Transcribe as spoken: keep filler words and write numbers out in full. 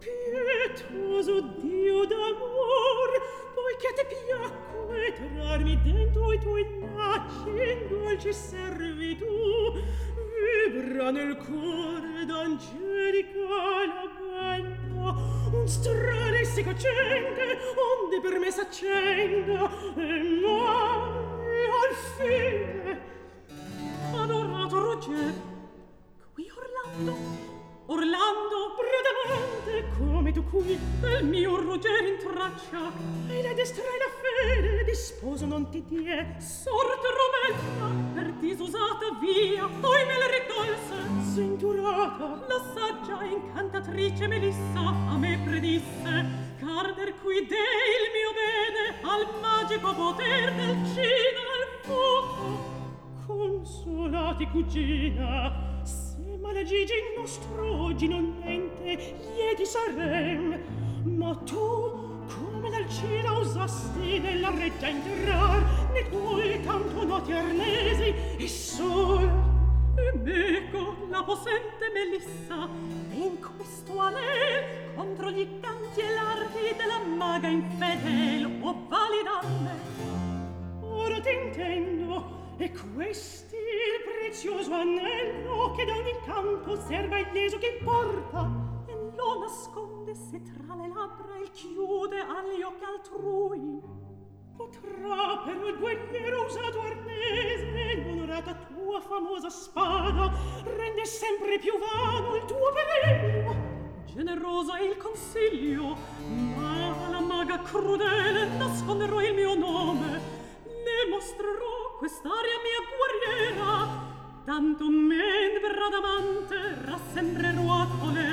pietoso Dio d'amor, poiché te piacque trarmi dentro i tuoi lacci in dolce servitù, vibra nel cuore d'angelica laganza un stranissimo accende, onde per me s'accenda, e mai al fine. Adorato Roger, qui Orlando, Orlando, bradamante, come tu qui del mio Roger in traccia, e la destra e la fede di sposo non ti die, sorte Rometta, per disusata via, poi me la ritolse, sventurata, la saggia incantatrice Melissa a me predisse, carder qui dei il mio bene al magico poter del cino al fuoco. Consolati cugina, se malagigi il nostro oggi non mente, lieti sarem, ma tu come dal cielo osasti nella reggia interrar ne tuoi tanto noti arnesi e sola. E meco la possente Melissa, e in questo anel contro gli canti e l'arti della maga infedel o validarne. Ora t'intendo, e questi il prezioso anello che da ogni canto serva illeso che porta, e lo nasconde se tra le labbra il chiude agli occhi altrui. Potrà però il guerriero usato arnese l'onorata tua famosa spada rende sempre più vano il tuo pericolo. Generoso è il consiglio, ma la maga crudele nasconderò il mio nome, ne mostrerò quest'aria mia guerriera, tanto men bradamante rassembrerò a voler.